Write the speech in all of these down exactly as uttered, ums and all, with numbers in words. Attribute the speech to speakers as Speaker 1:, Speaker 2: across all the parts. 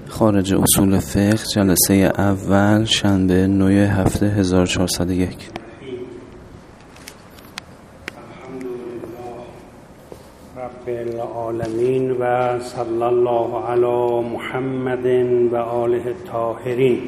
Speaker 1: خارج اصول فقه، جلسه اول، شنبه نوی هفته هزار و چهارصد و یک.
Speaker 2: الحمدلله رب العالمین و صلی الله علی محمد و آله الطاهرین.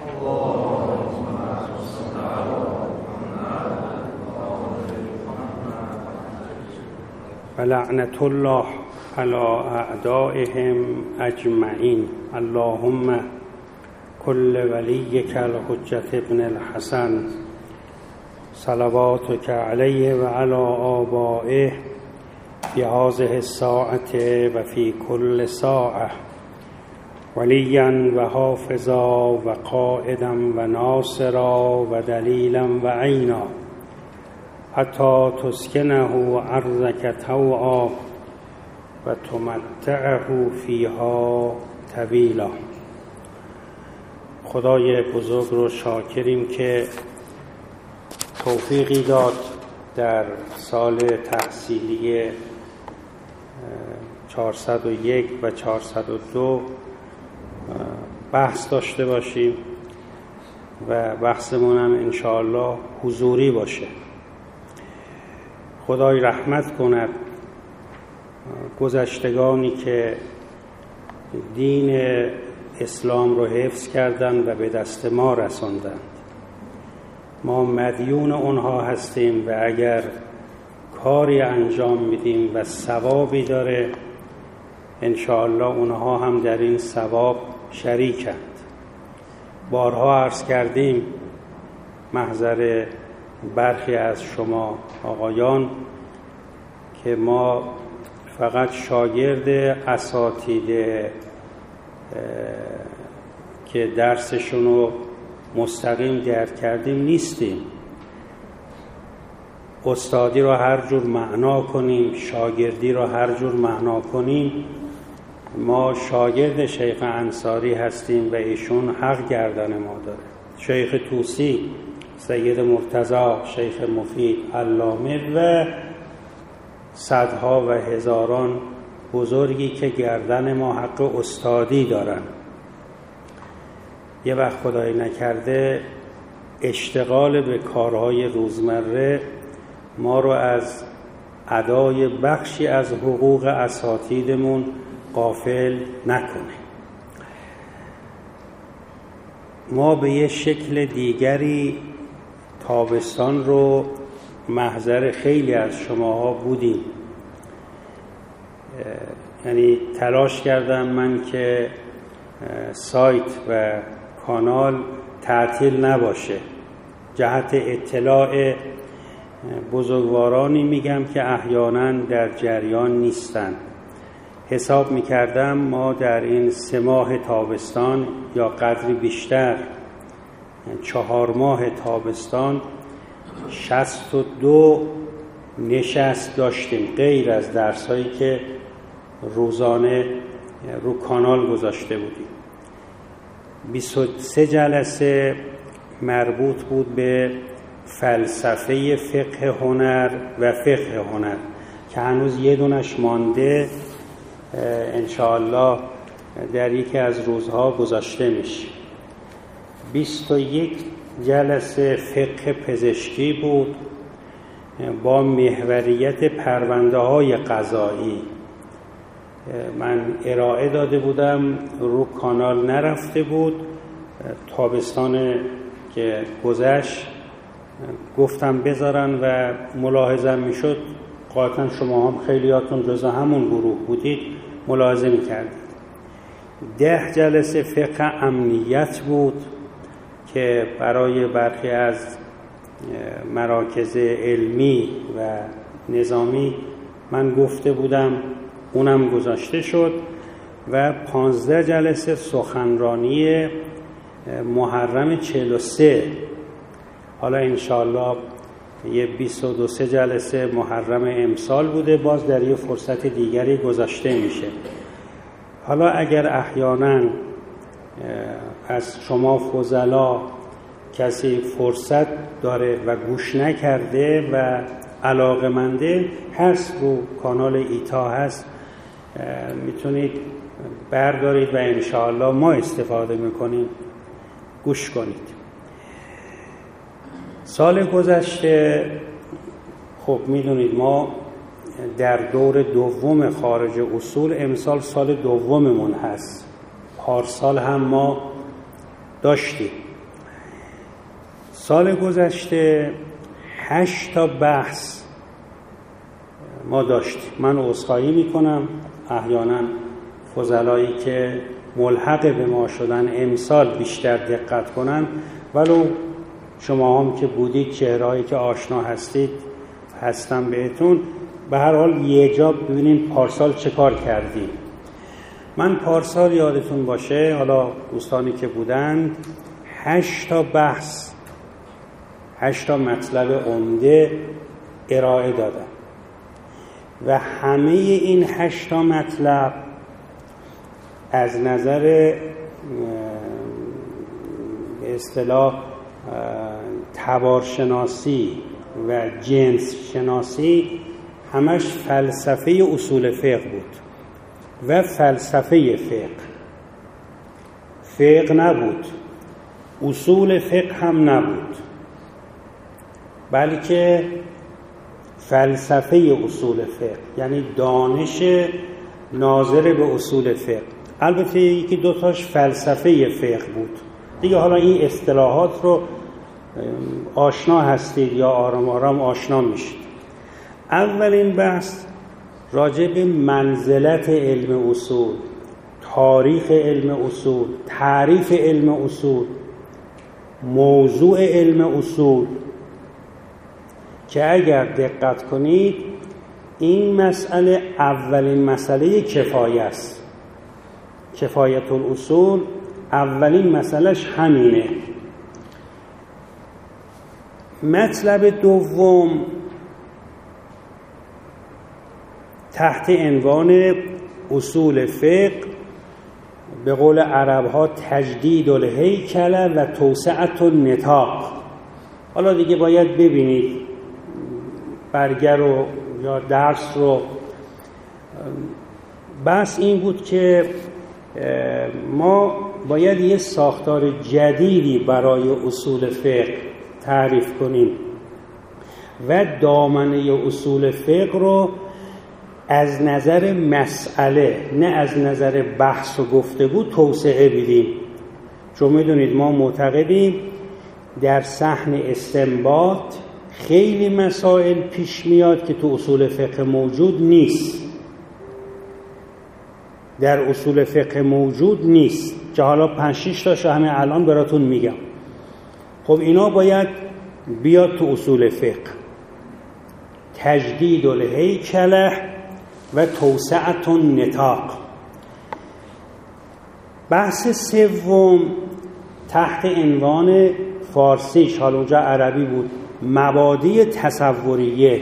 Speaker 2: و لعنت الله علی اعدائهم اجمعین. اللهم کل ولیک الحجة ابن الحسن صلواتک علیه و علی آبائه فی هذه الساعة و فی کل ساعة ولیا و حافظا و قائدا و ناصرا و دلیلا و عینا حتی تسکنه ارضک طوعا و تمتعه فیها طویلا. خدای بزرگ رو شاکریم که توفیقی داد در سال تحصیلی چهارصد و یک و چهارصد و دو بحث داشته باشیم و بحثمون هم انشاءالله حضوری باشه. خدای رحمت کند گذشتگانی که دین اسلام رو حفظ کردند و به دست ما رساندند. ما مدیون اونها هستیم و اگر کاری انجام میدیم و ثوابی داره انشاءالله اونها هم در این ثواب شریکند. بارها عرض کردیم محضر برخی از شما آقایان که ما فقط شاگرد اساتید که درسشون رو مستقیم درک کردیم نیستیم. استادی رو هر جور معنا کنیم، شاگردی رو هر جور معنا کنیم، ما شاگرد شیخ انصاری هستیم و ایشون حق گردن ما داره. شیخ طوسی، سید مرتضی، شیخ مفید، علامه و صدها و هزاران بزرگی که گردن ما حق استادی دارن. یه وقت خدای نکرده اشتغال به کارهای روزمره ما رو از ادای بخشی از حقوق اساتیدمون غافل نکنه. ما به یه شکل دیگری تابستان رو محضر خیلی از شماها بودیم. یعنی تلاش کردم من که سایت و کانال تعطیل نباشه. جهت اطلاع بزرگوارانی میگم که احیانا در جریان نیستن. حساب میکردم ما در این سه ماه تابستان یا قدری بیشتر چهار ماه تابستان شصت و دو نشست داشتیم غیر از درسایی که روزانه رو کانال گذاشته بودیم. بیست و سه جلسه مربوط بود به فلسفه فقه هنر و فقه هنر که هنوز یه دونش مانده، انشاءالله در یکی از روزها گذاشته میشه. بیست و یک جلسه فقه پزشکی بود با محوریت پرونده های قضایی. من ارائه داده بودم، رو کانال نرفته بود. تابستان که گذشت گفتم بذارن و ملاحظه میشد، قاطعا شما هم خیلیاتون جزء همون گروه بودید، ملاحظه میکردید. ده جلسه فقه امنیت بود که برای برخی از مراکز علمی و نظامی من گفته بودم، اونم گذاشته شد. و پانزده جلسه سخنرانی محرم چهل و سه. حالا انشاءالله یه بیست و دو سه جلسه محرم امسال بوده، باز در یه فرصت دیگری گذاشته میشه. حالا اگر احیانا از شما فضلا کسی فرصت داره و گوش نکرده و علاقه‌منده، هست رو کانال ایتا هست، میتونید بردارید و انشاءالله ما استفاده میکنیم. گوش کنید. سال گذشته خب میدونید ما در دور دوم خارج اصول، امسال سال دوممون هست. پارسال هم ما داشتیم. سال گذشته هشت تا بحث ما داشتیم. من عذرخواهی میکنم احیانا فضلایی که ملحق به ما شدن امسال بیشتر دقت کنن، ولو شما هم که بودید، چهرهایی که آشنا هستید هستم بهتون. به هر حال یه جا ببینیم پارسال چه کار کردیم. من پارسال یادتون باشه، حالا دوستانی که بودن، هشت تا بحث، هشت تا مطلب عمده ارائه دادم و همه این هشت تا مطلب از نظر به اصطلاح تبارشناسی و جنس شناسی همش فلسفه اصول فقه بود و فلسفه فقه فقه نبود، اصول فقه هم نبود، بلکه فلسفه اصول فقه، یعنی دانش ناظر به اصول فقه. البته یکی دوتاش فلسفه فقه بود دیگه. حالا این اصطلاحات رو آشنا هستید یا آرام آرام آشنا میشید. اولین بحث راجع به منزلت علم اصول، تاریخ علم اصول، تعریف علم اصول، موضوع علم اصول، که اگر دقت کنید این مسئله اولین مسئله کفایه است. کفایت الاصول اولین مسئلهش همینه. مطلب دوم تحت عنوان اصول فقه، به قول عرب ها تجدید الهیکل و توسعة النطاق. حالا دیگه باید ببینید برگر رو یا درس رو. بس این بود که ما باید یه ساختار جدیدی برای اصول فقه تعریف کنیم و دامنه اصول فقه رو از نظر مسئله، نه از نظر بحث و گفتگو توسعه بدیم. چون میدونید ما معتقدیم در صحن استنباط خیلی مسائل پیش میاد که تو اصول فقه موجود نیست، در اصول فقه موجود نیست، که حالا پنج شش تاشو همه الان براتون میگم. خب اینا باید بیاد تو اصول فقه. تجدید الهیکل و توسعة النطاق. بحث سوم تحت عنوان فارسیش، حالا اونجا عربی بود، مبادی تصوریه.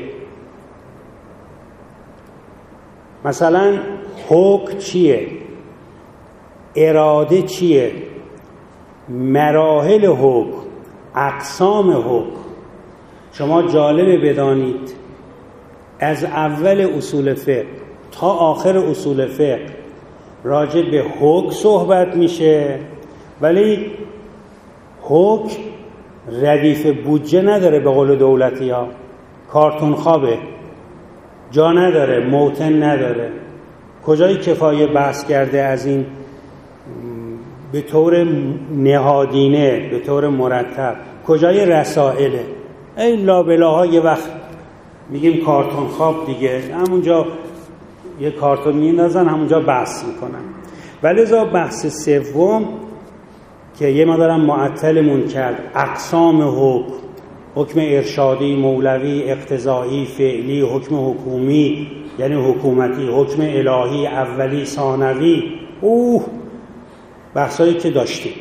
Speaker 2: مثلا حکم چیه؟ اراده چیه؟ مراحل حکم، اقسام حکم. شما جالبه بدانید از اول اصول فقه تا آخر اصول فقه راجع به حکم صحبت میشه، ولی حکم ردیف بودجه نداره، به قول دولتی ها کارتون خوابه، جا نداره، موتن نداره. کجای کفایه بحث کرده از این به طور نهادینه، به طور مرتب؟ کجای رسائله؟ ای لابلاها یه وقت میگیم کارتون خواب دیگه، همونجا یه کارتون میندازن، همونجا بحث میکنن. ولذا بحث سوم که یه مقدارم معطلمون کرد، اقسام حکم، حکم ارشادی، مولوی، اقتضایی، فعلی، حکم حکومی یعنی حکومتی، حکم الهی، اولی، ثانوی، اوه بحثایی که داشتیم.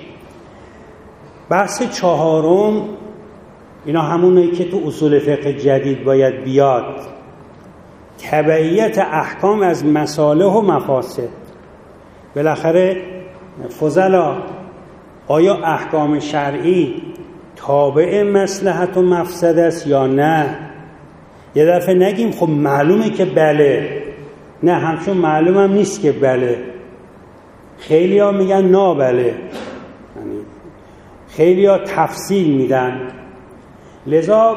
Speaker 2: بحث چهارم، اینا همونایی که تو اصول فقه جدید باید بیاد، تبعیت احکام از مصالح و مفاسد. بالاخره فضلا، آیا احکام شرعی تابع مصلحت و مفسد است یا نه؟ یه دفعه نگیم خب معلومه که بله، نه همچون معلوم هم نیست که بله. خیلی ها میگن نابله، یعنی خیلی ها تفصیل میدن. لذا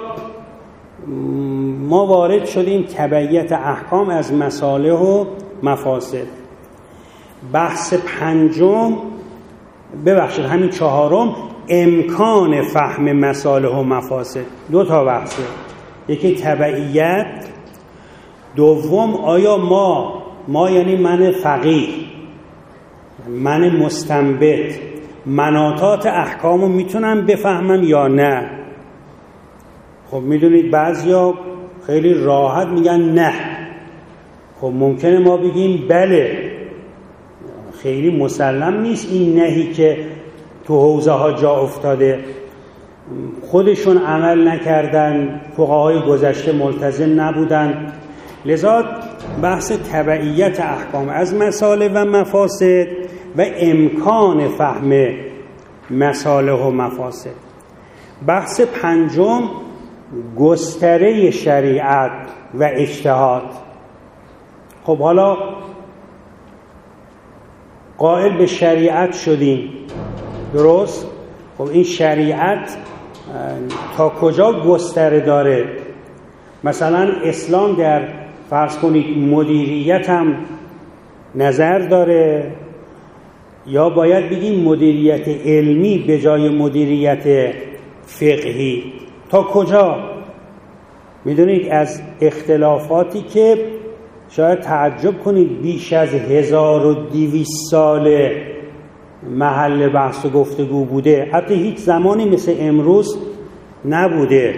Speaker 2: ما وارد شدیم تبعیت احکام از مصالح و مفاسد. بحث پنجم، ببخشید همین چهارم، امکان فهم مصالح و مفاسد. دو تا بحثه، یکی تبعیت، دوم آیا ما ما یعنی من فقیه، من مستنبط، مناطات احکامو میتونم بفهمم یا نه؟ خب میدونید بعضیا خیلی راحت میگن نه. خب ممکنه ما بگیم بله، خیلی مسلم نیست این نهی که تو حوزه ها جا افتاده، خودشون عمل نکردن، فقهای گذشته ملتزم نبودن. لذا بحث تبعیت احکام از مصالح و مفاسد و امکان فهم مصالح و مفاسد. بحث پنجم، گستره شریعت و اجتهاد. خب حالا قائل به شریعت شدیم، درست؟ خب این شریعت تا کجا گستره داره؟ مثلا اسلام در فرض کنید مدیریت هم نظر داره، یا باید بگیم مدیریت علمی به جای مدیریت فقهی؟ تا کجا؟ میدونید از اختلافاتی که شاید تعجب کنید بیش از هزار و دویست سال محل بحث و گفتگو بوده، حتی هیچ زمانی مثل امروز نبوده،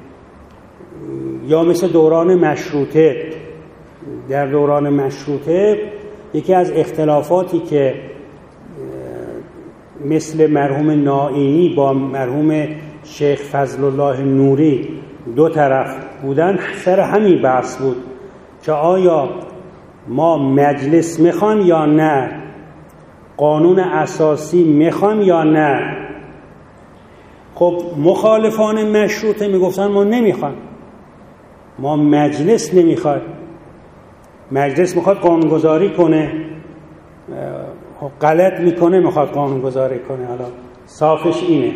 Speaker 2: یا مثل دوران مشروطه. در دوران مشروطه یکی از اختلافاتی که مثل مرحوم نائینی با مرحوم شیخ فضل الله نوری دو طرف بودن، سر همین بحث بود که آیا ما مجلس میخوایم یا نه، قانون اساسی میخوایم یا نه. خب مخالفان مشروطه میگفتن ما نمیخوایم، ما مجلس نمیخوایم، مجلس میخواد قانونگذاری کنه، غلط میکنه میخواد قانونگذاری کنه. حالا صافش اینه،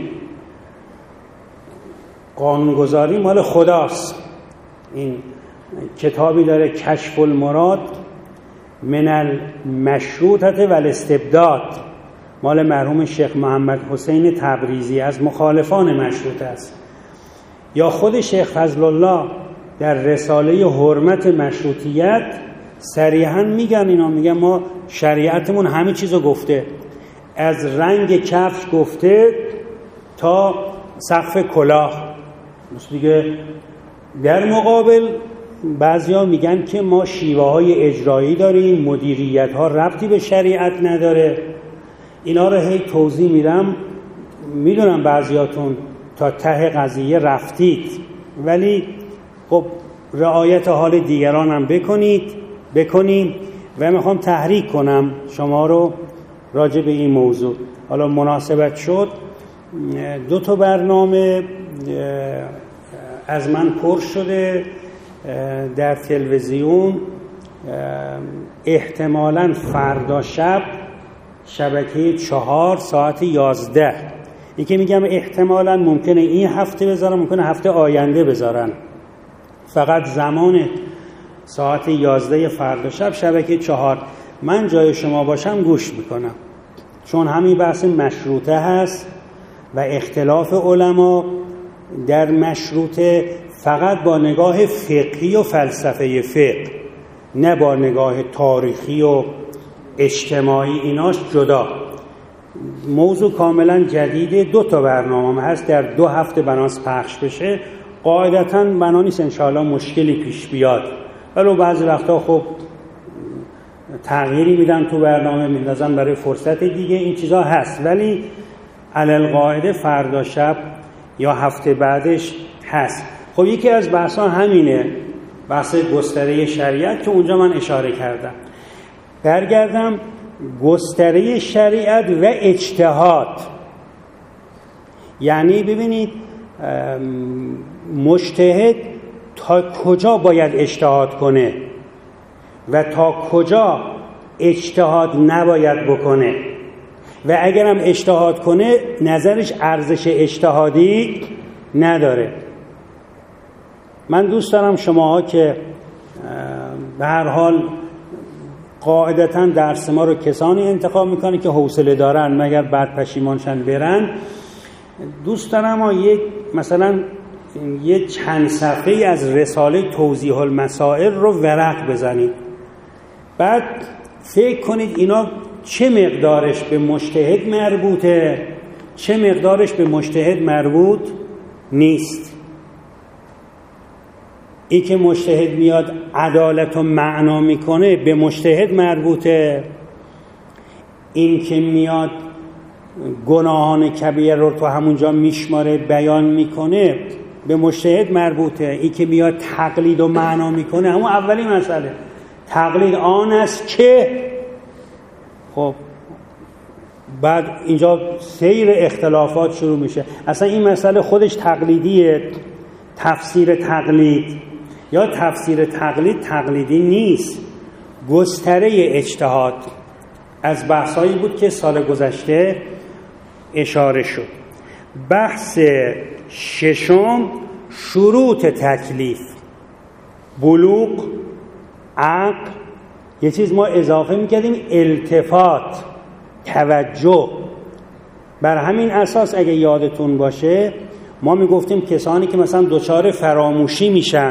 Speaker 2: قانونگذاری مال خداست. این کتابی داره کشف المراد من المشروطه و الاستبداد، مال مرحوم شیخ محمد حسین تبریزی، از مخالفان مشروطه است. یا خود شیخ فضل الله در رساله حرمت مشروطیت صریحاً میگن، اینا میگن ما شریعتمون همه چیزو گفته، از رنگ کفش گفته تا سقف کلاه. دیگه در مقابل بعضیا میگن که ما شیوه های اجرایی داریم، مدیریت ها ربطی به شریعت نداره. اینا رو هی توضیح میدم، میدونم بعضیاتون تا ته قضیه رفتید، ولی خب رعایت حال دیگران هم بکنید بکنیم و میخوام تحریک کنم شما رو راجع به این موضوع. حالا مناسبت شد دو تا برنامه از من پر شده در تلویزیون، احتمالاً فردا شب شبکه چهار ساعت یازده. این که میگم احتمالاً ممکنه این هفته بذارن، ممکنه هفته آینده بذارن، فقط زمان ساعت یازده فردا شب شبکه چهار. من جای شما باشم گوش میکنم، چون همین بحث مشروطه هست و اختلاف علما در مشروطه فقط با نگاه فقهی و فلسفه فقه، نه با نگاه تاریخی و اجتماعی، ایناش جدا. موضوع کاملا جدیده، دو تا برنامه هست، در دو هفته بناس پخش بشه. قاعدتاً بنا نیست انشاءالله مشکلی پیش بیاد، ولی بعضی وقتا خب تغییری میدن تو برنامه، میندازن برای فرصت دیگه، این چیزا هست، ولی علل قاعده فردا شب یا هفته بعدش هست. خب یکی از بحثا همینه، بحث گستره شریعت که اونجا من اشاره کردم. برگردم گستره شریعت و اجتهاد. یعنی ببینید مجتهد تا کجا باید اجتهاد کنه و تا کجا اجتهاد نباید بکنه و اگرم اجتهاد کنه نظرش ارزش اجتهادی نداره. من دوست دارم شماها که به هر حال قاعدتاً درس ما رو کسانی انتخاب میکنه که حوصله دارن مگر بعد پشیمانشن برن. دوست دارم یک مثلا یه چند صفحه از رساله توضیح المسائل رو ورق بزنید، بعد فکر کنید اینا چه مقدارش به مجتهد مربوطه، چه مقدارش به مجتهد مربوط نیست. این که مجتهد میاد عدالت و معنا میکنه به مجتهد مربوطه، این که میاد گناهان کبیره رو تو همونجا میشماره بیان میکنه به مجتهد مربوطه، این که میاد تقلید و معنا میکنه همون اولی مسئله. تقلید آن است که خب بعد اینجا سیر اختلافات شروع میشه. اصلا این مسئله خودش تقلیدیه، تفسیر تقلید یا تفسیر تقلید تقلیدی نیست، گستره اجتهاد. از بحثایی بود که سال گذشته اشاره شد. بحث ششم شروط تکلیف، بلوغ، عقل، یه چیز ما اضافه میکردیم التفات، توجه. بر همین اساس اگه یادتون باشه ما میگفتیم کسانی که مثلا دچار فراموشی میشن،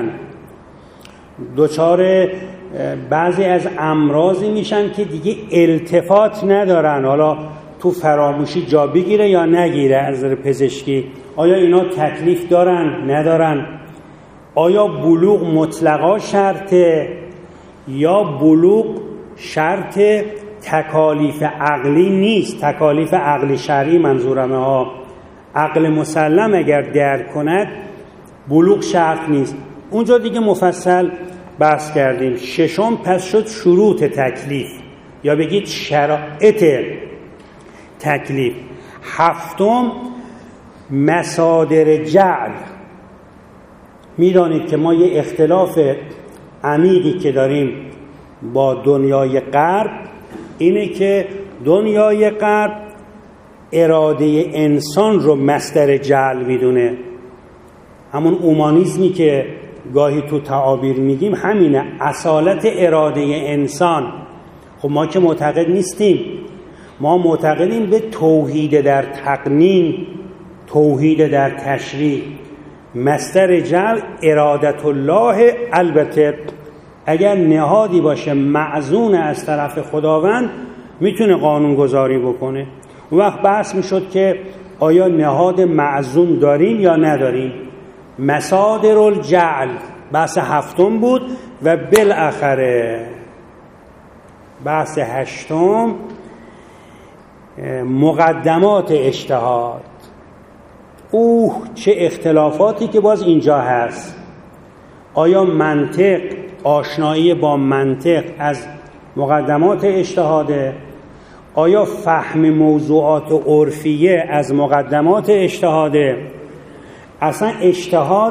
Speaker 2: دچار بعضی از امراضی میشن که دیگه التفات ندارن، حالا تو فراموشی جا بگیره یا نگیره از نظر پزشکی، آیا اینا تکلیف دارن ندارن؟ آیا بلوغ مطلقا شرطه یا بلوغ شرط تکالیف عقلی نیست؟ تکالیف عقلی شرعی منظورمه ها. عقل مسلم اگر درک کند بلوغ شرط نیست. اونجا دیگه مفصل بحث کردیم. ششم پس شد شروط تکلیف یا بگید شرایط تکلیف. هفتم مصادر جعل. میدانید که ما یه اختلاف عمیقی که داریم با دنیای غرب اینه که دنیای غرب اراده انسان رو مصدر جعل میدونه. همون اومانیسمی که گاهی تو تعابیر میگیم همینه، اصالت اراده انسان. خب ما که معتقد نیستیم، ما معتقدیم به توحید در تقنین، توحید در تشریع. مصدر جعل ارادت الله، البته اگر نهادی باشه معزون از طرف خداوند میتونه قانون گذاری بکنه. اون وقت بحث میشد که آیا نهاد معزون داریم یا نداریم. مصادر الجعل بحث هفتم بود و بالاخره بحث هشتم مقدمات اجتهاد. اوه چه اختلافاتی که باز اینجا هست. آیا منطق، آشنایی با منطق از مقدمات اجتهاده؟ آیا فهم موضوعات عرفیه از مقدمات اجتهاده؟ اصلا اجتهاد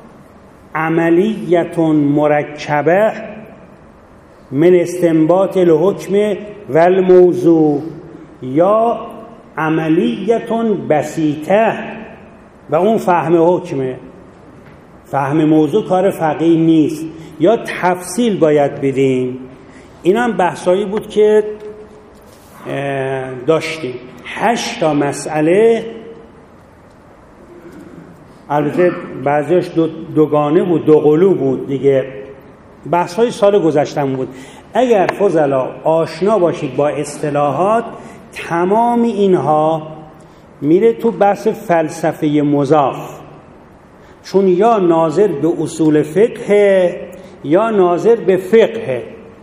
Speaker 2: عملیت مرکبه من استنباط الحکم و الموضوع یا عملیت بسیطه و اون فهم حکمه. فهم موضوع کار فقیه نیست، یا تفصیل باید بدیم. این هم بحثایی بود که داشتیم. هشت تا مسئله، البته بعضیش دو دوگانه بود، دو قلو بود دیگه، بحث‌های سال گذشتم بود. اگر فضلا آشنا باشید با اصطلاحات، تمام اینها میره تو بحث فلسفه مضاف، چون یا ناظر به اصول فقه یا ناظر به فقه.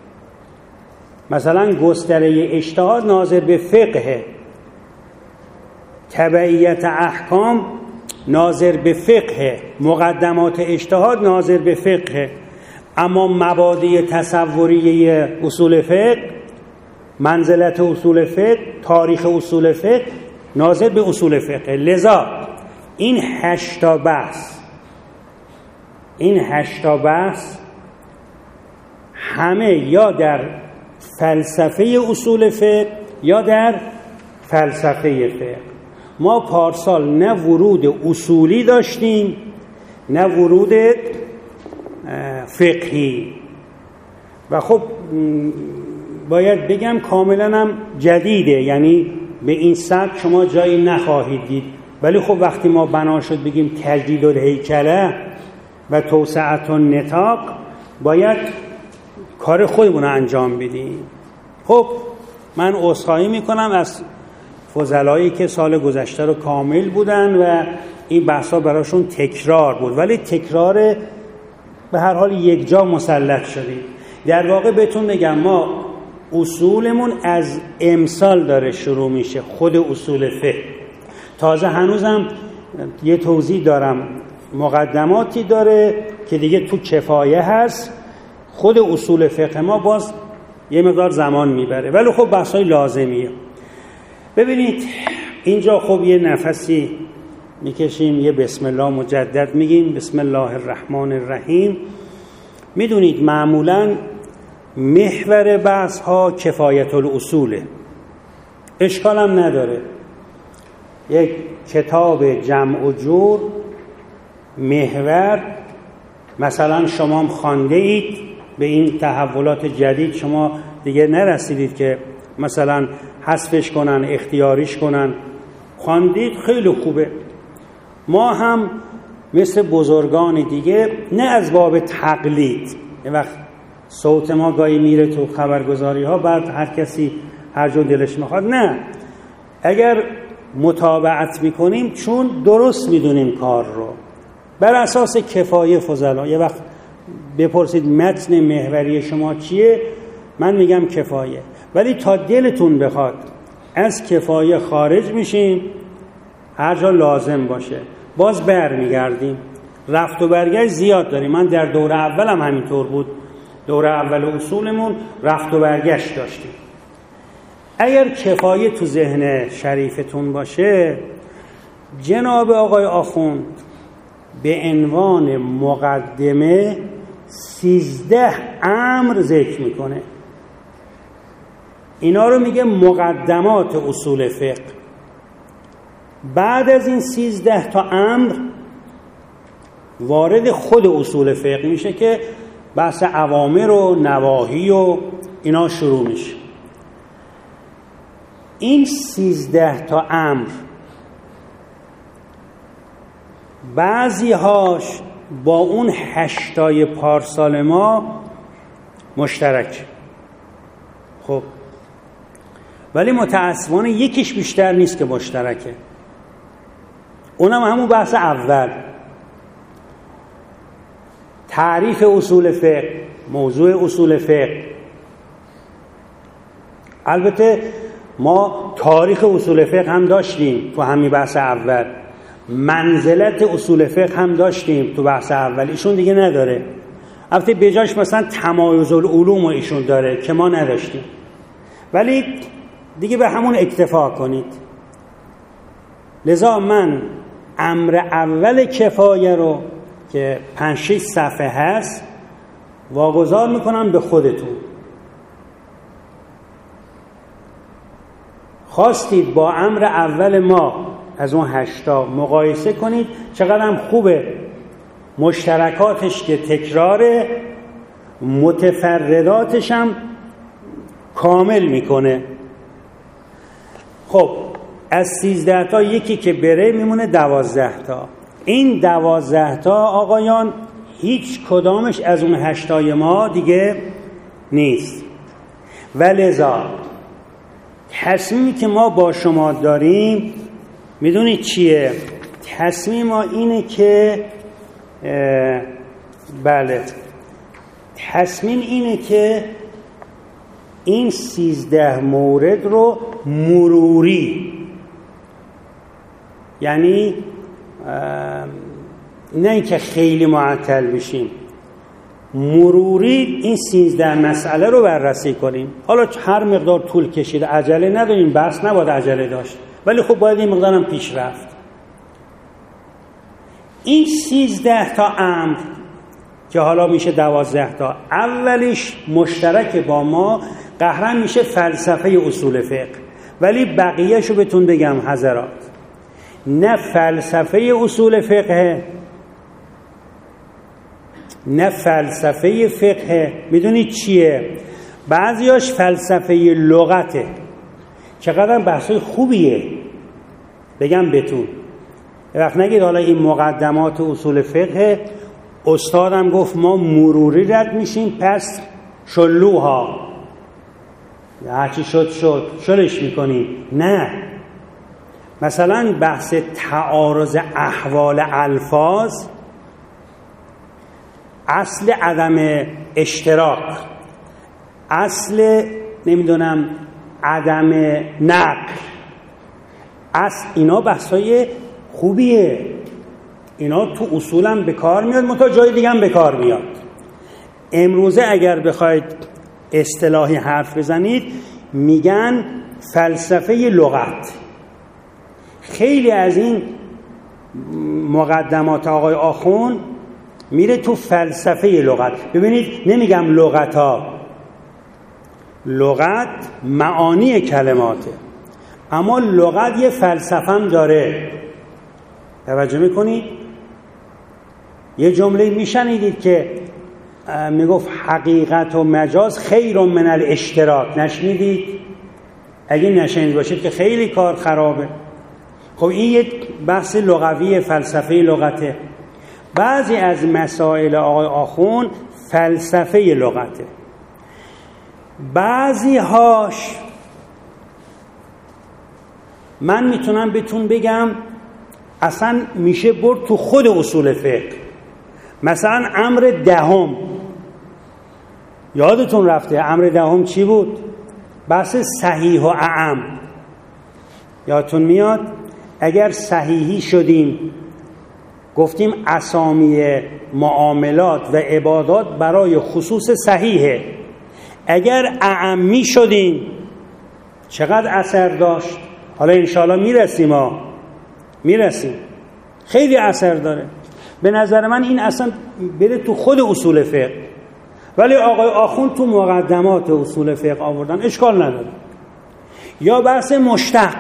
Speaker 2: مثلا گستره اجتهاد ناظر به فقه، تبعیت احکام ناظر به فقه، مقدمات اجتهاد ناظر به فقه. اما مبادئ تصوریه اصول فقه، منزلت اصول فقه، تاریخ اصول فقه ناظر به اصول فقه. لذا این هشتا بحث این هشتا بحث همه یا در فلسفه اصول فقه یا در فلسفه فقه. ما پارسال نه ورود اصولی داشتیم نه ورود فقهی و خب باید بگم کاملا هم جدیده، یعنی به این سبک شما جایی نخواهید دید. ولی خب وقتی ما بنا شد بگیم تجدید الهیکله و توسعه النطاق باید کار خودمون انجام بدیم. خب من عذرخواهی میکنم از فضلایی که سال گذشته رو کامل بودن و این بحثا براشون تکرار بود، ولی تکرار به هر حال یک جا مسلط شدیم. در واقع بهتون بگم ما اصولمون از امسال داره شروع میشه، خود اصول فقه. تازه هنوزم یه توضیح دارم، مقدماتی داره که دیگه تو کفایه هست. خود اصول فقه ما باز یه مقدار زمان میبره، ولی خب بحثای لازمیه. ببینید اینجا خب یه نفسی میکشیم، یه بسم الله مجدد میگیم، بسم الله الرحمن الرحیم. میدونید معمولاً محور بحث ها کفایت الاصوله، اشکال هم نداره. یک کتاب جمع و جور محور، مثلا شما هم خوانده اید به این تحولات جدید، شما دیگه نرسیدید که مثلا حذفش کنن اختیاریش کنن، خواندید خیلی خوبه. ما هم مثل بزرگان دیگه نه از باب تقلید، یه وقت صوت ما گاهی میره تو خبرگزاری ها بعد هر کسی هر جور دلش میخواد، نه، اگر متابعت میکنیم چون درست میدونیم کار رو بر اساس کفایه فضلا. یه وقت بپرسید متن محوری شما چیه، من میگم کفایه، ولی تا دلتون بخواد از کفایه خارج میشیم، هر جا لازم باشه باز بر میگردیم. رفت و برگشت زیاد داریم. من در دوره اولم همینطور بود، دوره اول اصولمون رفت و برگشت داشتیم. اگر کفایه تو ذهن شریفتون باشه، جناب آقای آخوند به عنوان مقدمه سیزده امر ذکر میکنه. اینا رو میگه مقدمات اصول فقه. بعد از این سیزده تا امر وارد خود اصول فقه میشه که بحث اوامر و نواهی و اینا شروع میشه. این سیزده تا امر بعضی هاش با اون هشتای پارسال ما مشترک، خب ولی متاسفانه یکیش بیشتر نیست که مشترکه، اونم همون بحث اول، تعریف اصول فقه، موضوع اصول فقه. البته ما تاریخ اصول فقه هم داشتیم تو همین بحث اول، منزلت اصول فقه هم داشتیم تو بحث اول، ایشون دیگه نداره. البته بجاش مثلا تمایز العلوم ایشون داره که ما نداشتیم، ولی دیگه به همون اکتفا کنید. لذا من امر اول کفایه رو که پنج شش صفحه هست واگذار میکنم به خودتون. خواستید با امر اول ما از اون هشتا مقایسه کنید چقدر هم خوبه، مشترکاتش که تکراره، متفرداتش هم کامل میکنه. خب از سیزده تا یکی که بره میمونه دوازده تا. این دوازده تا آقایان هیچ کدامش از اون هشتای ما دیگه نیست. ولذا تصمیمی که ما با شما داریم میدونید چیه؟ تصمیم ما اینه که بله تصمیم اینه که این سیزده مورد رو مروری، یعنی نه اینکه خیلی معطل بشیم، مروری این سیزده مسئله رو بررسی کنیم. حالا هر مقدار طول کشید، عجله نداریم، بحث نباید عجله داشت، ولی خب باید این مقدار هم پیش رفت. این سیزده تا امر که حالا میشه دوازده تا، اولیش مشترک با ما قهرن میشه فلسفه اصول فقه. ولی بقیهشو بهتون بگم حضرات، نه فلسفه اصول فقه نه فلسفه فقه. میدونید چیه؟ بعضیاش فلسفه لغته. چقدر بحثای خوبیه بگم بهتون. وقت نگید حالا این مقدمات اصول فقه، استادم گفت ما مروری رد میشیم پس شلوها هرچی شد شد شلش میکنیم. نه، مثلا بحث تعارض احوال الفاظ، اصل عدم اشتراک، اصل نمیدونم عدم نقل، اصل اینا بحثای خوبیه. اینا تو اصولم به کار میاد، منتها جای دیگه هم به کار میاد. امروزه اگر بخواید اصطلاحی حرف بزنید میگن فلسفه لغت. خیلی از این مقدمات آقای آخوند میره تو فلسفه لغت. ببینید نمیگم لغت ها، لغت معانی کلماته، اما لغت یه فلسفه هم داره. توجه میکنید؟ یه جمله میشنیدید که میگفت حقیقت و مجاز خیر من الاشتراک. نشنیدید؟ اگه نشنید باشید که خیلی کار خرابه. خب این یه بحث لغوی، فلسفه لغته. بعضی از مسائل آقای آخوند فلسفه لغته، بعضی هاش من میتونم بهتون بگم اصلا میشه برد تو خود اصول فقه. مثلا امر دهم، یادتون رفته امر دهم چی بود؟ بحث صحیح و اعم. یادتون میاد؟ اگر صحیحی شدیم گفتیم اسامی معاملات و عبادات برای خصوص صحیحه. اگر اعمی شدیم چقدر اثر داشت؟ حالا انشاءالله میرسیم ها میرسیم خیلی اثر داره. به نظر من این اصلا بره تو خود اصول فقه، ولی آقای آخوند تو مقدمات اصول فقه آوردن، اشکال نداره. یا بحث مشتق،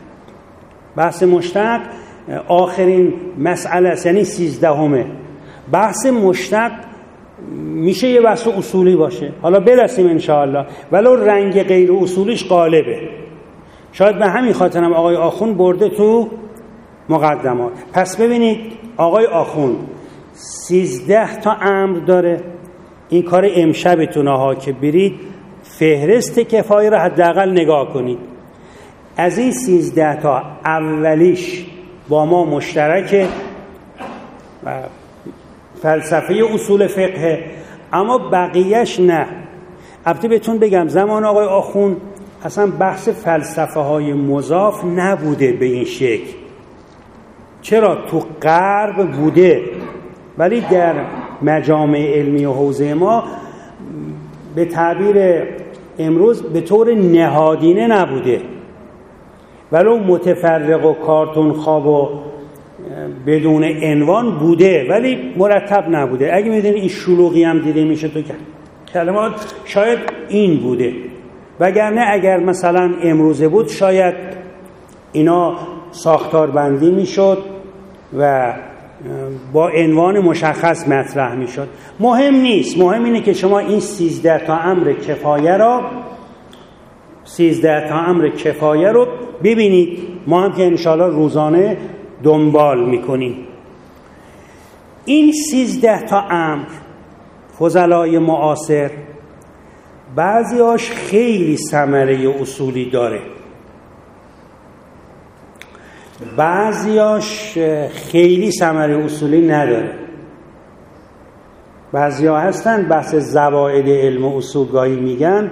Speaker 2: بحث مشتق آخرین مسئله است، یعنی سیزدهمه. بحث مشتق میشه یه بحث اصولی باشه، حالا برسیم انشاءالله، ولو رنگ غیر اصولیش غالبه. شاید به همین خاطر هم آقای آخوند برده تو مقدمات. پس ببینید آقای آخوند سیزده تا امر داره. این کار امشبتونه ها که برید فهرست کفایه رو حداقل نگاه کنید. از این سیزده تا اولیش با ما مشترکه و فلسفه اصول فقه، اما بقیهش نه. البته بهتون بگم زمان آقای آخوند اصلا بحث فلسفه های مضاف نبوده به این شکل. چرا؟ تو غرب بوده، ولی در مجامع علمی و حوزه ما به تعبیر امروز به طور نهادینه نبوده، ولو متفرق و کارتون خواب و بدون عنوان بوده، ولی مرتب نبوده. اگه میدونید این شلوغی هم دیده میشه تو کلمات، شاید این بوده، وگرنه اگر مثلا امروزه بود شاید اینا ساختار بندی میشد و با عنوان مشخص مطرح میشد. مهم نیست، مهم اینه که شما این سیزده تا امر کفایه را سیزده تا امر کفایه رو ببینید. ما هم که انشاءالله روزانه دنبال میکنیم. این سیزده تا امر فضلای معاصر بعضیاش خیلی ثمره اصولی داره، بعضیاش خیلی ثمره اصولی نداره. بعضیا هستن بحث زوائد علم و اصولگاهی میگن،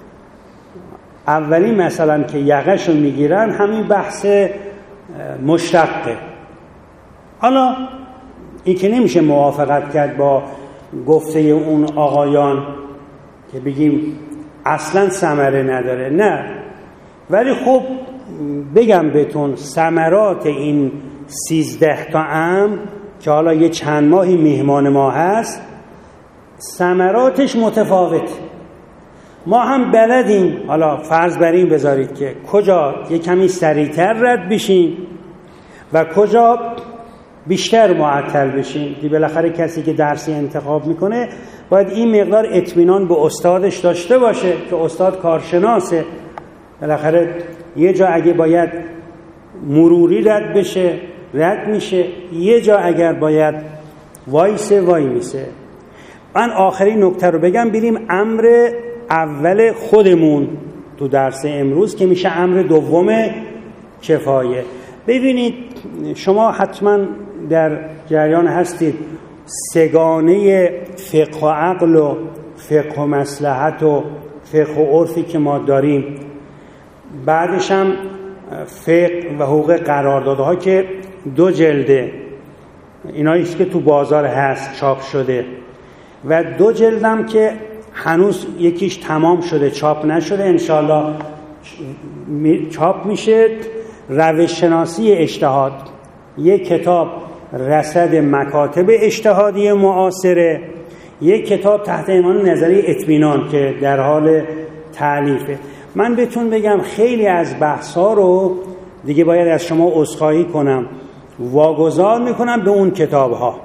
Speaker 2: اولی مثلا که یقهشو میگیرن همین بحث مشتقه. حالا این که نمیشه موافقت کرد با گفته اون آقایان که بگیم اصلا ثمره نداره، نه. ولی خب بگم بهتون ثمرات این سیزده تا امر که حالا یه چند ماهی مهمان ما هست، ثمراتش متفاوت. ما هم بلدیم، حالا فرض بر این بذارید که کجا یک کمی سریعتر رد بشیم و کجا بیشتر معطل بشیم. دی بالاخره کسی که درسی انتخاب میکنه باید این مقدار اطمینان به استادش داشته باشه که استاد کارشناسه. بالاخره یه جا اگه باید مروری رد بشه رد میشه، یه جا اگر باید وایسه وای میسه. من آخرین نکته رو بگم بریم امر اول خودمون تو درس امروز که میشه امر دوم کفایه. ببینید شما حتما در جریان هستید سگانه فقه و عقل و فقه و مصلحت و فقه و عرفی که ما داریم، بعدش هم فقه و حقوق قراردادها که دو جلده، ایناییست که تو بازار هست چاپ شده، و دو جلدم که هنوز یکیش تمام شده چاپ نشده، انشالله چاپ میشه. روش شناسی اجتهاد، یک کتاب رصد مکاتب اجتهادی معاصره، یک کتاب تحت عنوان نظریه اطمینان که در حال تألیفه. من بهتون بگم خیلی از بحثا رو دیگه باید از شما عذرخواهی کنم، واگذار میکنم به اون کتاب ها.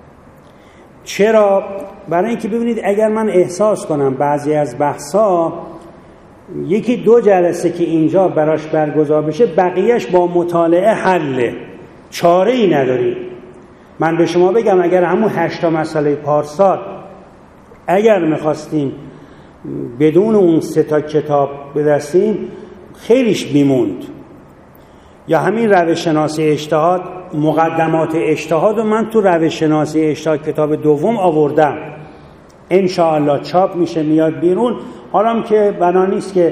Speaker 2: چرا؟ برای اینکه ببینید اگر من احساس کنم بعضی از بحثا یکی دو جلسه که اینجا براش برگزار بشه بقیهش با مطالعه حله، چاره ای نداری. من به شما بگم اگر همون هشتا مسئله پارسال اگر میخواستیم بدون اون سه تا کتاب برسیم خیلیش بیموند. یا همین روش شناسی اجتهاد، مقدمات اجتهاد و من تو روش شناسی اجتهاد کتاب دوم آوردم، انشاءالله چاپ میشه میاد بیرون. حالا که بنا نیست که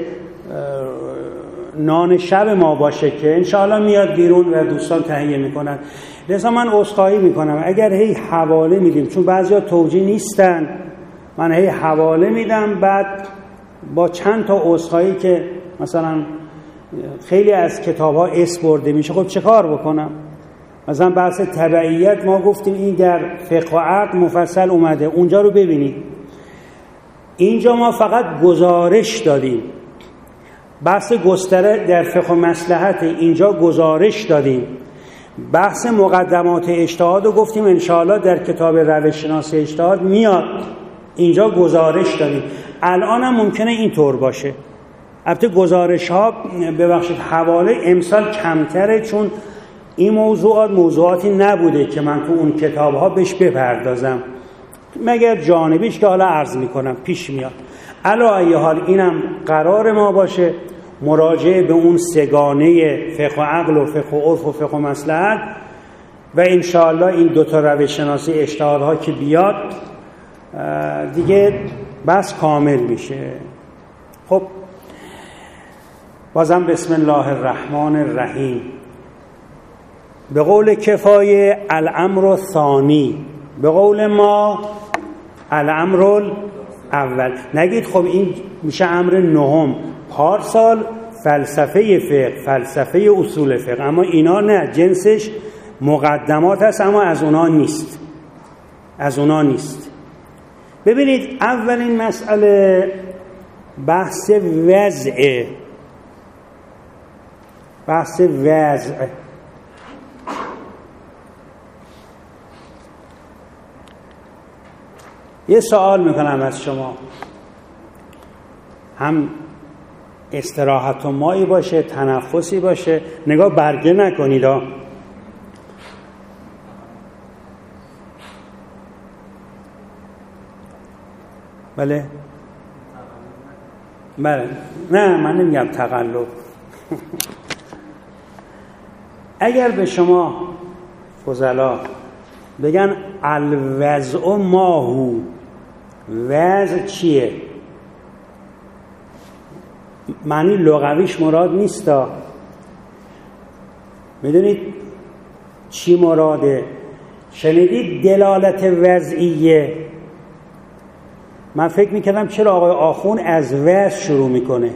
Speaker 2: نان شب ما باشه که انشاءالله میاد بیرون و دوستان تهیه میکنن. لذا من عذرخواهی میکنم اگر هی حواله میدیم، چون بعضیا توجیه نیستن، من هی حواله میدم بعد با چند تا عذرخواهی که مثلا خیلی از کتاب‌ها اس برده میشه، خب چه کار بکنم؟ مثلا بحث تبعیت ما گفتیم این در فقه و عقل مفصل اومده، اونجا رو ببینید. اینجا ما فقط گزارش دادیم. بحث گستره در فقه و مصلحت اینجا گزارش دادیم. بحث مقدمات اجتهاد رو گفتیم انشاءالله در کتاب روش شناسی اجتهاد میاد، اینجا گزارش دادیم. الان هم ممکنه اینطور باشه. البته گزارش ها ببخشید حواله امسال کمتره، چون این موضوعات موضوعاتی نبوده که من تو اون کتاب ها بهش بپردازم، مگر جانبیش که حالا عرض میکنم پیش میاد. علا ای حال اینم قرار ما باشه مراجعه به اون سگانه فقه و عقل و فقه و عرف و فقه و مصلحت و انشاءالله این دوتا روش شناسی اجتهادها که بیاد دیگه بس کامل میشه. خب بازم بسم الله الرحمن الرحیم. به قول کفایه الامر الثانی، به قول ما الامر الاول. نگید خب این میشه امر نهم. پارسال فلسفه فقه، فلسفه اصول فقه، اما اینا نه، جنسش مقدمات هست اما از اونا نیست، از اونا نیست. ببینید اولین مسئله بحث وضع، بحث وضع. یه سوال میکنم از شما، هم استراحت و مایی باشه تنفسی باشه، نگاه برگه نکنید ها. بله بله نه من نمیگم تقلب. اگر به شما فضلا بگن الوضع ماهو، وضع چیه؟ معنی لغویش مراد نیستا. میدونید چی مراده؟ شنیدید دلالت وضعیه؟ من فکر میکردم چرا آقای آخون از وضع شروع میکنه،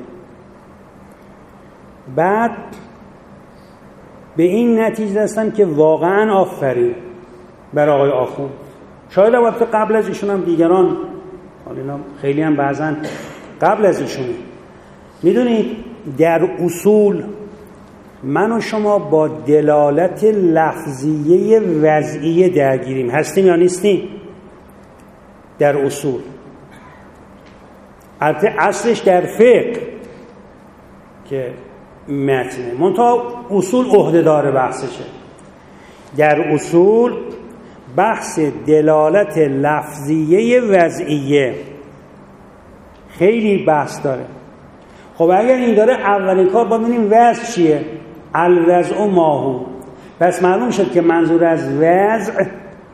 Speaker 2: بعد به این نتیجه رسیدم که واقعا آفرین بر آقای آخون. شاید البته قبل از ایشون هم دیگران، حالا اینا خیلی هم بعضن قبل از ایشون. میدونید در اصول من و شما با دلالت لفظیه وضعیه درگیریم، هستیم یا نیستیم؟ در اصول البته اصلش در فقه که متنه، منتها اصول عهده‌دار بحثشه. در اصول بحث دلالت لفظیه وضعیه خیلی بحث داره. خب اگر این داره اولین کار با ببینیم وضع چیه؟ الوضع ماهو. پس معلوم شد که منظور از وضع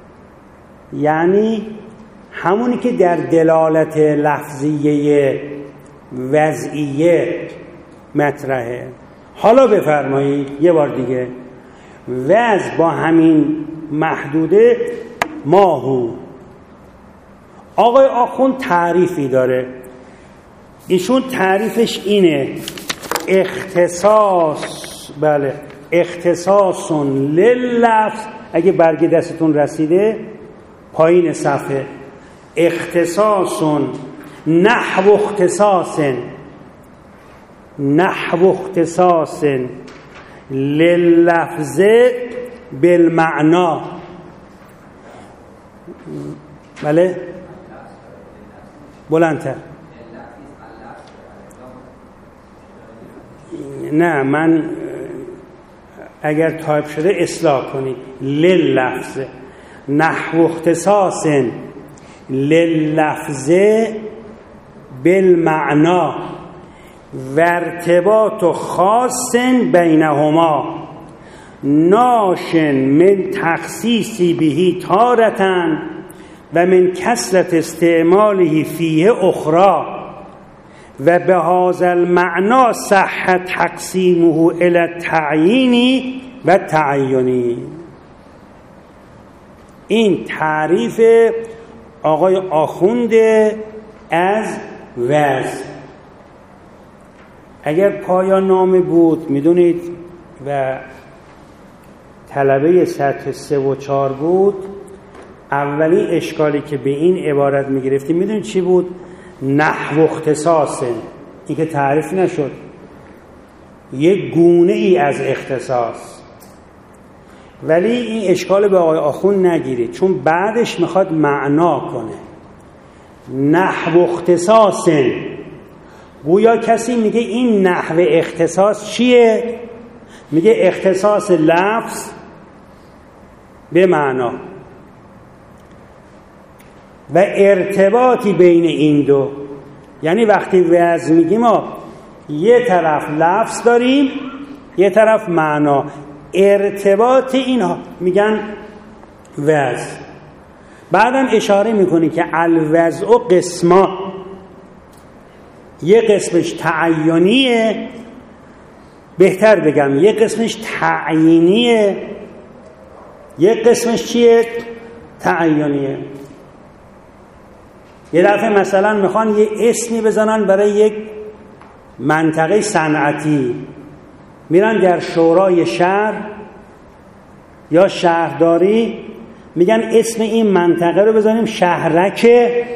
Speaker 2: یعنی همونی که در دلالت لفظیه وضعیه مطرحه. حالا بفرمایید یه بار دیگه، وضع با همین محدوده ماهو. آقای آخوند تعریفی داره، ایشون تعریفش اینه: اختصاص، بله، اختصاص لللفظ. اگه برگ دستتون رسیده پایین صفحه، اختصاص نحو اختصاص نحو اختصاص لللفظ بالمعنا. بله بلندتر. نه من اگر تایپ شده اصلاح کنید. لللفظ نحو اختصاص لللفظ بالمعنا و ارتباط خاص بینهما ناش من تخصیصی بهی تارتن و من کثرت استعماله فیه اخرى و به هذا المعنا صح تقسیمه الی التعیین و تعینی. این تعریف آقای آخوند از وضع. اگر پایان نامه بود میدونید و طلبه سطح سه و چهار بود، اولین اشکالی که به این عبارت میگرفتیم میدونید چی بود؟ نحو اختصاص. این که تعریف نشد، یک گونه ای از اختصاص. ولی این اشکال به آقای آخوند نگیرید، چون بعدش میخواد معنا کنه. نحو اختصاص، گویا کسی میگه این نحو اختصاص چیه؟ میگه اختصاص لفظ به معنا و ارتباطی بین این دو. یعنی وقتی وضع میگیم ما یه طرف لفظ داریم یه طرف معنا، ارتباط اینها میگن وضع. بعدم اشاره میکنی که الوضع قسما، یه قسمش تعینیه، بهتر بگم یه قسمش تعیینیه، یه قسمش چیه؟ تعینیه. یه دفعه مثلا میخوان یه اسمی بزنن برای یک منطقه صنعتی، میرن در شورای شهر یا شهرداری میگن اسم این منطقه رو بزنیم شهرک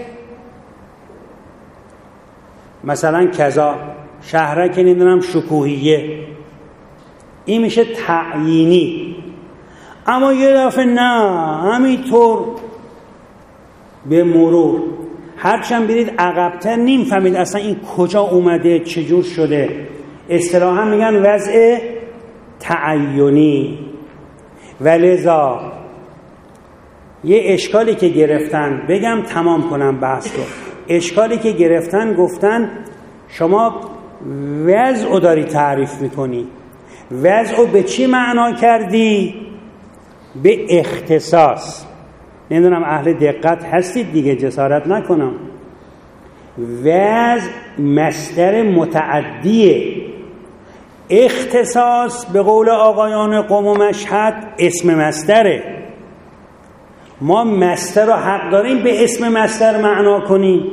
Speaker 2: مثلا کذا، شهرک نمیدونم شکوهیه. این میشه تعیینی. اما یه دفعه نه، همینطور به مرور هرچند برید عقب‌تر نیم فهمید اصلا این کجا اومده چجور شده. اصطلاحاً میگن وضع تعینی. ولذا یه اشکالی که گرفتن، بگم تمام کنم بحث رو، اشکالی که گرفتن گفتن شما وضع رو داری تعریف میکنی، وضع رو به چی معنا کردی؟ به اختصاص. نمیدونم اهل دقت هستید دیگه، جسارت نکنم. وضع مصدر متعدیه، اختصاص به قول آقایان قم و مشهد اسم مصدره. ما مصدر رو حق داریم به اسم مصدر معنا کنیم.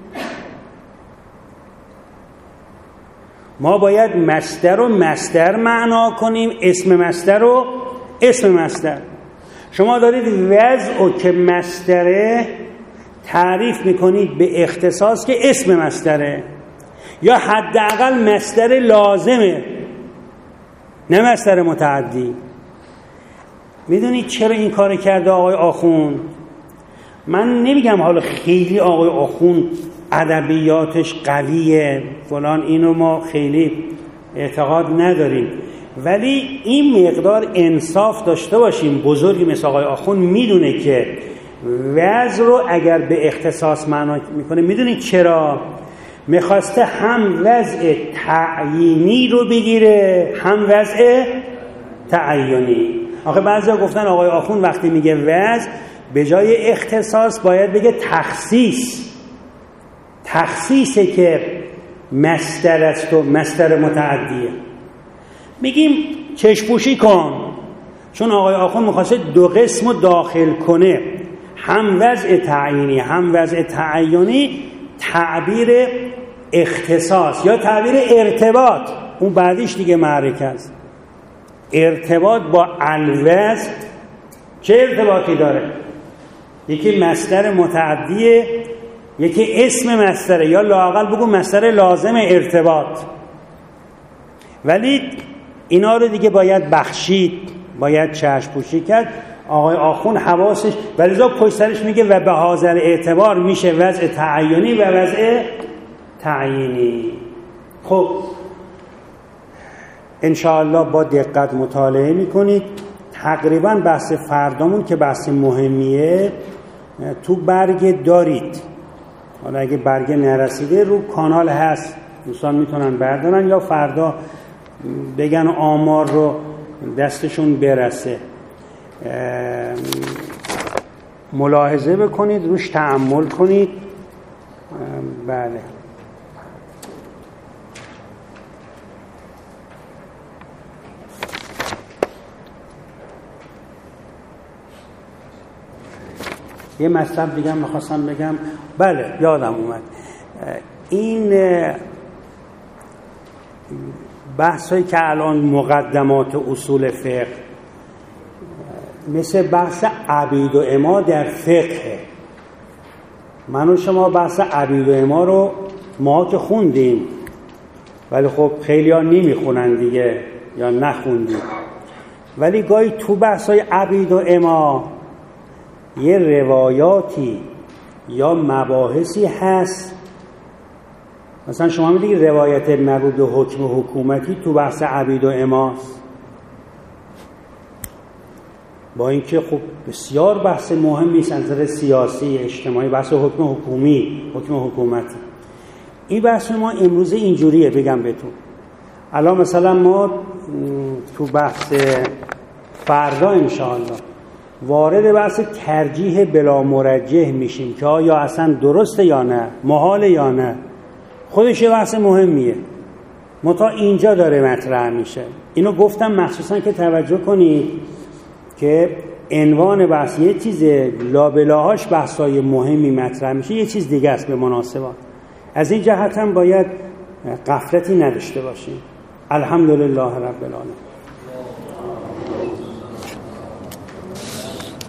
Speaker 2: ما باید مصدر رو مصدر معنا کنیم، اسم مصدر رو اسم مصدر. شما دارید وضع رو که مصدره تعریف میکنید به اختصاص که اسم مصدره. یا حداقل مصدر لازمه، نه مصدر متعدی. میدونید چرا این کار کرده آقای آخوند؟ من نمیگم حالا خیلی آقای آخوند ادبیاتش قویه فلان، اینو ما خیلی اعتقاد نداریم، ولی این مقدار انصاف داشته باشیم. بزرگی مثل آقای آخوند میدونه که وضع رو اگر به اختصاص معنا میکنه، میدونید چرا؟ میخواسته هم وضع تعیینی رو بگیره هم وضع تعیینی. آخه بعضیا گفتن آقای آخوند وقتی میگه وضع به جای اختصاص باید بگه تخصیص. تخصیصه که مصدر است و مصدر متعدیه. میگیم چشم‌پوشی کن، چون آقای آخوند میخواسته دو قسم رو داخل کنه، هم وضع تعیینی هم وضع تعیینی، تعبیر اختصاص یا تعبیر ارتباط، اون بعدیش دیگه معرکه است. ارتباط با الوضع چه ارتباطی داره؟ یکی مصدر متعدیه، یکی اسم مصدره، یا لااقل بگو مصدر لازم ارتباط. ولی اینا رو دیگه باید بخشید، باید چشم پوشی کرد. آقای آخوند حواسش، ولی ذا پشت سرش میگه و به حاضر اعتبار میشه وضع تعیینی و وضع تعیینی. خب انشاءالله با دقت مطالعه میکنید. تقریبا بحث فردامون که بحث مهمیه تو برگ دارید، حالا اگه برگ نرسیده رو کانال هست، دوستان میتونن بردارن یا فردا بگن آمار رو دستشون برسه. ملاحظه بکنید، روش تأمل کنید. بله یه مطلب دیگه میخواستم بگم. بله یادم اومد، این بحثایی که الان مقدمات اصول فقه مثل بحث عبید و اما در فقه، من و شما بحث عبید و اما رو ما که خوندیم، ولی خب خیلی ها نمیخونن دیگه یا نخوندیم، ولی گاهی تو بحثای عبید و اما یه روایاتی یا مباحثی هست، مثلا شما میگید روایت مربوط به حکم حکومتی تو بحث عبید و اماست، با اینکه خب بسیار بحث مهمی است از نظر سیاسی اجتماعی، بحث حکم حکومی، حکم حکومتی. این بحث ما امروز اینجوریه، بگم بهتون الان مثلا ما تو بحث فردا انشاءالله وارد بحث ترجیح بلا مرجح میشیم که آیا اصلا درسته یا نه، محال یا نه. خودش یه بحث مهمیه، متا اینجا داره مطرح میشه. اینو گفتم مخصوصا که توجه کنید که عنوان بحث یه چیزه، لابلاهاش بحثای مهمی مطرح میشه یه چیز دیگه است به مناسبات. از این جهت هم باید غفلتی نداشته باشیم. الحمدلله رب العالمین.